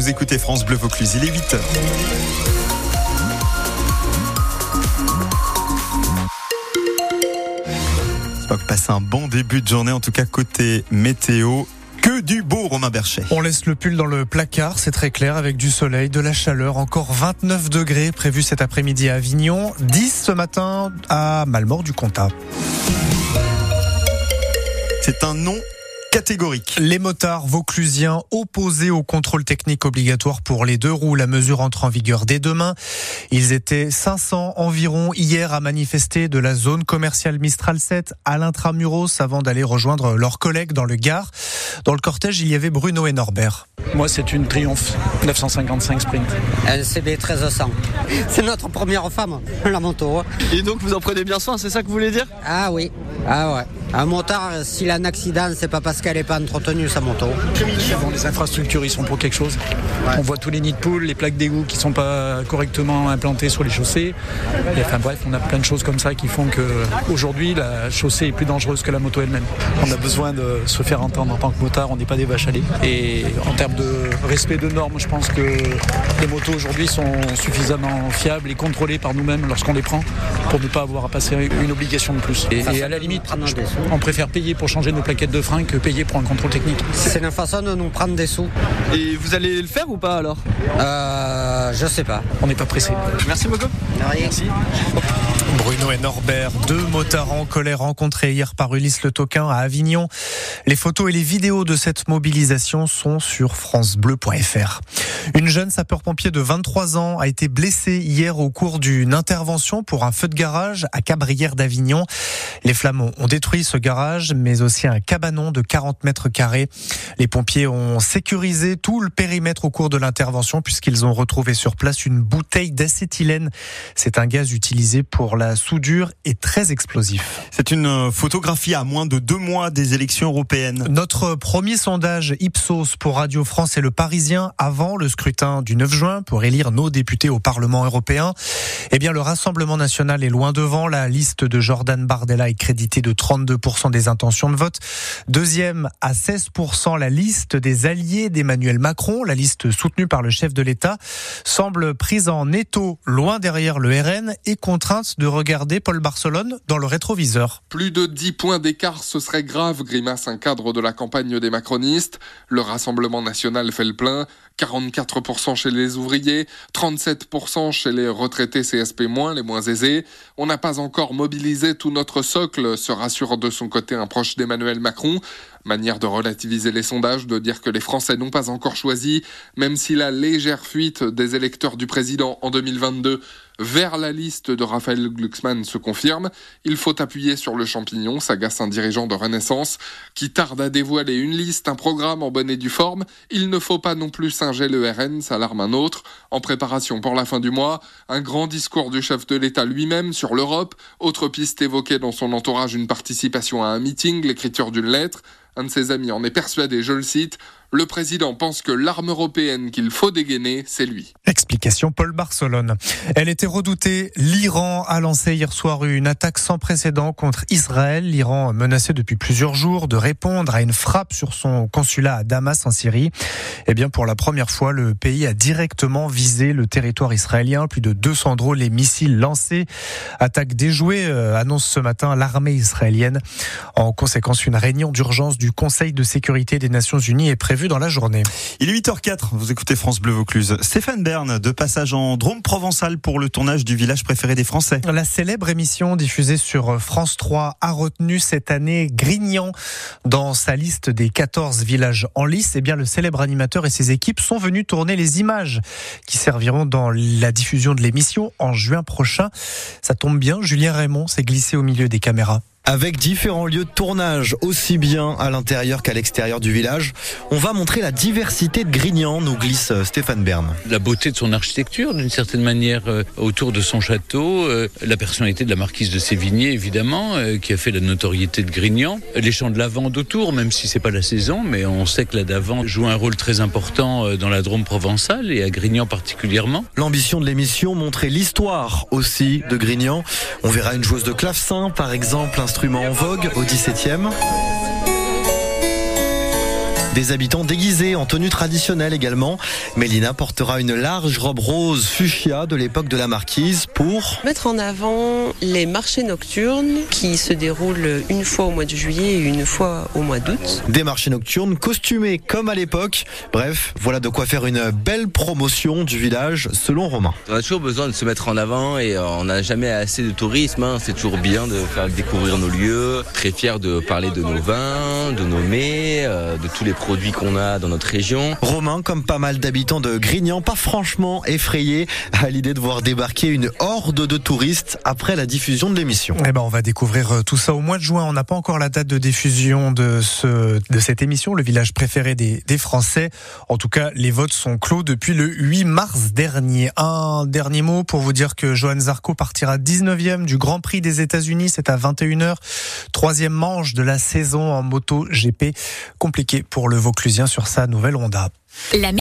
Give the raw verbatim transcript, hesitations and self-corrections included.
vous écoutez France Bleu Vaucluse, il est huit heures. Passez un bon début de journée, en tout cas côté météo. Que du beau, Romain Berchet. On laisse le pull dans le placard, c'est très clair, avec du soleil, de la chaleur. Encore vingt-neuf degrés prévus cet après-midi à Avignon, dix ce matin à Malmort-du-Comtat. C'est un nom catégorique. Les motards vauclusiens opposés au contrôle technique obligatoire pour les deux roues. La mesure entre en vigueur dès demain. Ils étaient cinq cents environ hier à manifester de la zone commerciale Mistral sept à l'intramuros avant d'aller rejoindre leurs collègues dans le Gard. Dans le cortège, il y avait Bruno et Norbert. Moi, c'est une Triumph neuf cent cinquante-cinq Sprint. Un C B treize cents. C'est notre première femme, la moto. Et donc, vous en prenez bien soin, c'est ça que vous voulez dire ? Ah oui, ah ouais. Un motard, s'il a un accident, c'est pas parce qu'elle n'est pas entretenue, sa moto. Bon, les infrastructures, ils sont pour quelque chose. Ouais. On voit tous les nids de poules, les plaques d'égout qui sont pas correctement implantées sur les chaussées. Et enfin bref, on a plein de choses comme ça qui font qu'aujourd'hui, la chaussée est plus dangereuse que la moto elle-même. On a besoin de se faire entendre en tant que motard, on n'est pas des vaches à lait. Et en termes de respect de normes, je pense que les motos aujourd'hui sont suffisamment fiables et contrôlées par nous-mêmes lorsqu'on les prend pour ne pas avoir à passer une obligation de plus. Et, et à la limite, on préfère payer pour changer nos plaquettes de frein que payer pour un contrôle technique. C'est une façon de nous prendre des sous. Et vous allez le faire ou pas alors ? Euh, je sais pas. On n'est pas pressé. Merci beaucoup. Merci. Bruno et Norbert, deux motards en colère rencontrés hier par Ulysse Le Toquin à Avignon. Les photos et les vidéos de cette mobilisation sont sur francebleu point f r. Une jeune sapeur-pompier de vingt-trois ans a été blessée hier au cours d'une intervention pour un feu de garage à Cabrières d'Avignon. Les flammes ont détruit ce garage, mais aussi un cabanon de quarante mètres carrés. Les pompiers ont sécurisé tout le périmètre au cours de l'intervention puisqu'ils ont retrouvé sur place une bouteille d'acétylène. C'est un gaz utilisé pour la soudure et très explosif. C'est une photographie à moins de deux mois des élections européennes. Notre premier sondage Ipsos pour Radio France et Le Parisien avant le scrutin du neuf juin pour élire nos députés au Parlement européen. Eh bien, le Rassemblement national est loin devant. La liste de Jordan Bardella est créditée de trente-deux pour cent des intentions de vote. Deuxième à seize pour cent, la liste des alliés d'Emmanuel Macron, la liste soutenue par le chef de l'État, semble prise en étau loin derrière le R N et contrainte de regarder Paul Barcelone dans le rétroviseur. Plus de dix points d'écart, ce serait grave, grimace un cadre de la campagne des macronistes. Le Rassemblement national fait le plein. quarante-quatre pour cent chez les ouvriers, trente-sept pour cent chez les retraités C S P-, les moins aisés. On n'a pas encore mobilisé tout notre socle, se rassure de son côté un proche d'Emmanuel Macron. Manière de relativiser les sondages, de dire que les Français n'ont pas encore choisi, même si la légère fuite des électeurs du président en deux mille vingt-deux vers la liste de Raphaël Glucksmann se confirme. Il faut appuyer sur le champignon, s'agace un dirigeant de Renaissance qui tarde à dévoiler une liste, un programme en bonne et due forme. Il ne faut pas non plus singer le R N, s'alarme un autre. En préparation pour la fin du mois, un grand discours du chef de l'État lui-même sur l'Europe. Autre piste évoquée dans son entourage, une participation à un meeting, l'écriture d'une lettre. Un de ses amis en est persuadé, je le cite, « Le président pense que l'arme européenne qu'il faut dégainer, c'est lui ». Explication Paul Barcelone. Elle était redoutée. L'Iran a lancé hier soir une attaque sans précédent contre Israël. L'Iran menacé depuis plusieurs jours de répondre à une frappe sur son consulat à Damas en Syrie. Eh bien, pour la première fois, le pays a directement visé le territoire israélien. Plus de deux cents drones et missiles lancés. Attaque déjouée, euh, annonce ce matin l'armée israélienne. En conséquence, une réunion d'urgence du Conseil de sécurité des Nations Unies est prévue dans la journée. Il est huit heures quatre, vous écoutez France Bleu Vaucluse. Stéphane Bern, de passage en Drôme provençal pour le tournage du village préféré des Français. La célèbre émission diffusée sur France trois a retenu cette année Grignan dans sa liste des quatorze villages en lice. Eh bien, le célèbre animateur et ses équipes sont venus tourner les images qui serviront dans la diffusion de l'émission en juin prochain. Ça tombe bien, Julien Raymond s'est glissé au milieu des caméras. Avec différents lieux de tournage, aussi bien à l'intérieur qu'à l'extérieur du village, on va montrer la diversité de Grignan, nous glisse Stéphane Bern. La beauté de son architecture, d'une certaine manière, euh, autour de son château, euh, la personnalité de la marquise de Sévigné, évidemment, euh, qui a fait la notoriété de Grignan, les champs de lavande autour, même si c'est pas la saison, mais on sait que la lavande joue un rôle très important euh, dans la Drôme provençale et à Grignan particulièrement. L'ambition de l'émission, montrer l'histoire aussi de Grignan. On verra une joueuse de clavecin, par exemple, un instrument en vogue au dix-septième. Des habitants déguisés en tenue traditionnelle également. Mélina portera une large robe rose fuchsia de l'époque de la marquise pour mettre en avant les marchés nocturnes qui se déroulent une fois au mois de juillet et une fois au mois d'août. Des marchés nocturnes costumés comme à l'époque. Bref, voilà de quoi faire une belle promotion du village selon Romain. On a toujours besoin de se mettre en avant et on n'a jamais assez de tourisme. Hein. C'est toujours bien de faire découvrir nos lieux. Très fiers de parler de nos vins, de nos mets, de tous les produits qu'on a dans notre région. Romain, comme pas mal d'habitants de Grignan, pas franchement effrayé à l'idée de voir débarquer une horde de touristes après la diffusion de l'émission. Eh ben, on va découvrir tout ça au mois de juin. On n'a pas encore la date de diffusion de ce, de cette émission, le village préféré des, des Français. En tout cas, les votes sont clos depuis le huit mars dernier. Un dernier mot pour vous dire que Johan Zarco partira dix-neuvième du Grand Prix des États-Unis. C'est à vingt et une heures. Troisième manche de la saison en moto G P. Compliqué pour le Vauclusien sur sa nouvelle Honda. La